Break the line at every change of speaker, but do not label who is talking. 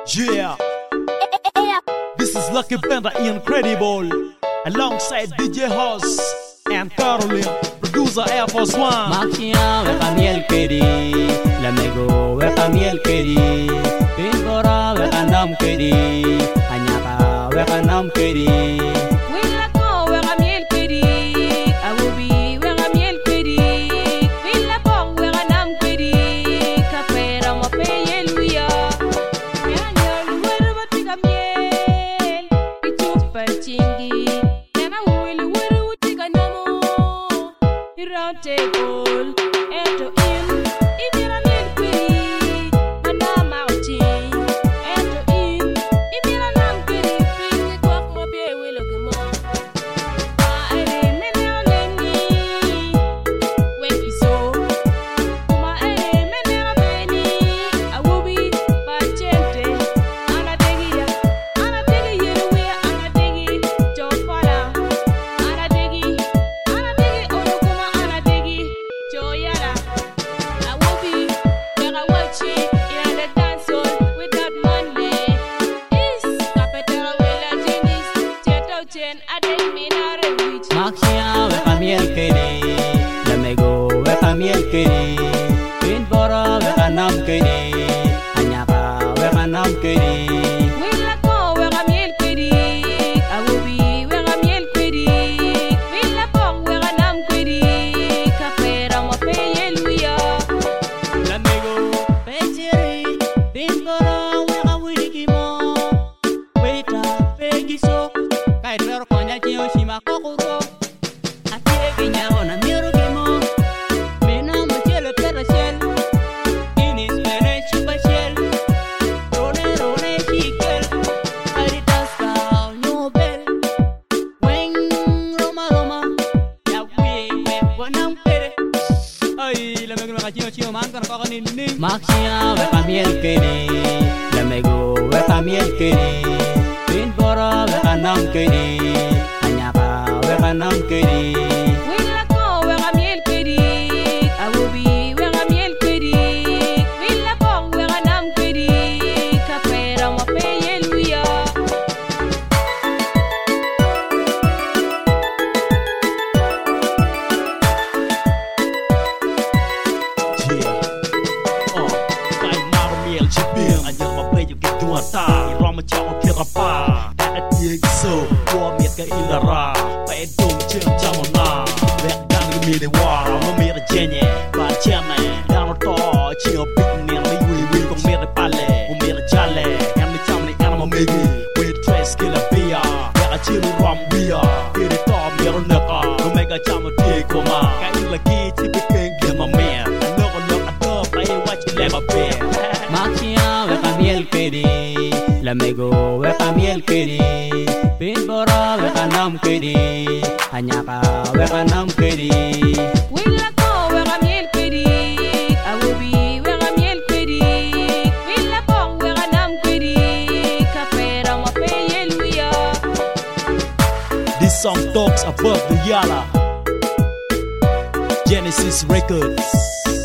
Yeah, this is Lucky Bender Incredible, alongside DJ Hoss and Caroline, producer Air Force One.
Makia weka miel kedi, lamego weka miel kedi, Pinbora weka nam kedi, Anyaka weka nam kedi.
Willako weka miel kedi, Awubi weka miel kedi, Willapong weka nam kedi, Kapera wape yeluya. Nyanyol wera batiga miel, Ichupa chingi, Yana wili wera utiga namo, Round table, ento in, Imira miel kedi, Madama uchi, ento in, Imira nam kedi, Pingi kwak mabie wilo gimo. Maere mene oleni, Wenki so, Maere mene obeni, Awubi, Bachente, Anadegi yeluwe, Anadegi, Jofala, Anadegi Olokuma, Anadegi, Joyara, Awubi, Yagawachi, in the dance hall without money. Is Capetera Willa Jenis, Cheto Chen, Adek Minare Witch.
Makia weka miel kedi, lamego weka miel kedi, Pinbora weka nam kedi, Anyaka weka nam kedi.
Willako weka miel kedi, Awubi weka miel kedi, Willapong weka nam kedi, Kapera wape yeluya.
Lamego pecheri, Pinbora weka wikimo, Weta pegiso, Kaitero konya chiyo shima kokuro, Atiegi nyago na miru kimo, Mina machelo tera shell, Inis mene chupa shell, Rone shikel, Aritas kao nyobel, Weng roma, Yawi wanam pere. Ay, lamego weka chiyo man kono koko nini. Makia weka miel kedi, lamego weka miel kedi, Pinbora weka nam kedi, Anyaka weka nam kedi.
Willako weka miel kedi, Awubi weka miel kedi, Willapong weka nam kedi, Kapera wape yeluya.
Yeah, Kai Marmiel Chipil, Anyang maplay yung kiduata, Irama Chao Kirapa, Daat so, Wamit ka ilara, Paedong Chim Chamona, Wek Dang Miri Wara, Mamira Jenye, Bacheme, Danoto, Chio Big Near Liwi, Kong Miri Pale, Umira Chale, Yami Chamni Anama Migi, with Trace Killer Bia, Yaka Chilu Ram Bia, Piri Tom Miro Naka, Omega Chamo Tikoma, Kain Lagi Tipiking Gima Mer, Look Adop, I watch you leva bear.
Makia weka miel kedi, lamego weka miel kedi, Pinbora weka nam kedi, Anyaka weka nam kedi.
Willako weka miel kedi, Awubi weka miel kedi, Willapong weka nam kedi, Kapera wape yeluya.
This song talks about the Yala Genesis Records.